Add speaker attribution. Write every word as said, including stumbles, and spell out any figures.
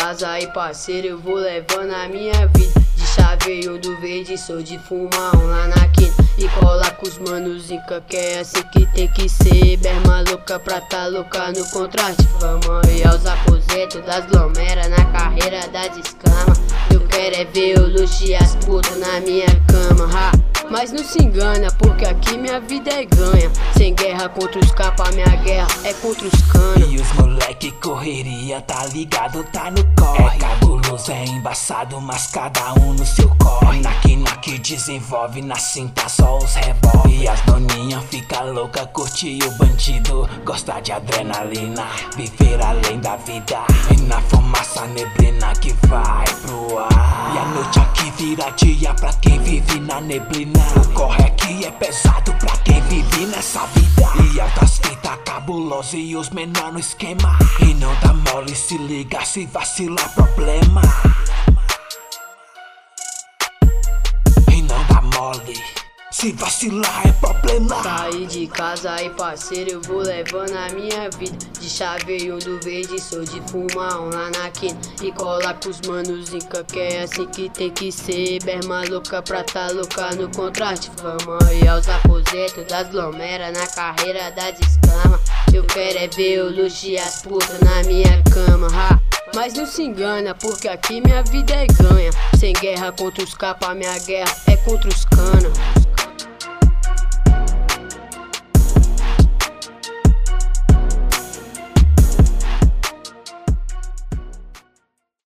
Speaker 1: casa aí, parceiro, eu vou levando a minha vida. De chaveiro do verde, sou de fumar um lá na quina. E cola com os manos zica, que é assim que tem que ser. Berma louca pra tá louca no contraste. Vamos aí aos aposentos das glomeras, na carreira das escamas. Eu quero é ver o luxo e as putas na minha cama, ha. Mas não se engana, porque aqui minha vida é ganha. Sem guerra contra os capa, minha guerra é contra os canos.
Speaker 2: E os moleque correria, tá ligado, tá no corre. É cabuloso, é embaçado, mas cada um no seu corre. Na quina que desenvolve, na cinta só os revólver. E as doninhas fica louca, curte o bandido. Gosta de adrenalina, viver além da vida. E na fumaça neblina que vai pro ar. E a noite aqui vira dia pra quem vive na neblina. O corre aqui é pesado pra quem vive nessa vida. E altas fitas cabulosas e os menor no esquema. E não dá mole, se liga, se vacilar problema. E não dá mole, se vacilar é problema.
Speaker 1: Saí de casa aí, parceiro, eu vou levando a minha vida. De chaveiro do verde, sou de fumar um lá na quina. E cola com os manos zica, que é assim que tem que ser. Berma louca pra tá louca no contraste. Vamos aí aos aposentos das glomeras, na carreira das escamas. Eu quero é ver o luxo e as putas na minha cama, ha. Mas não se engana, porque aqui minha vida é ganha. Sem guerra contra os capa, minha guerra é contra os canos.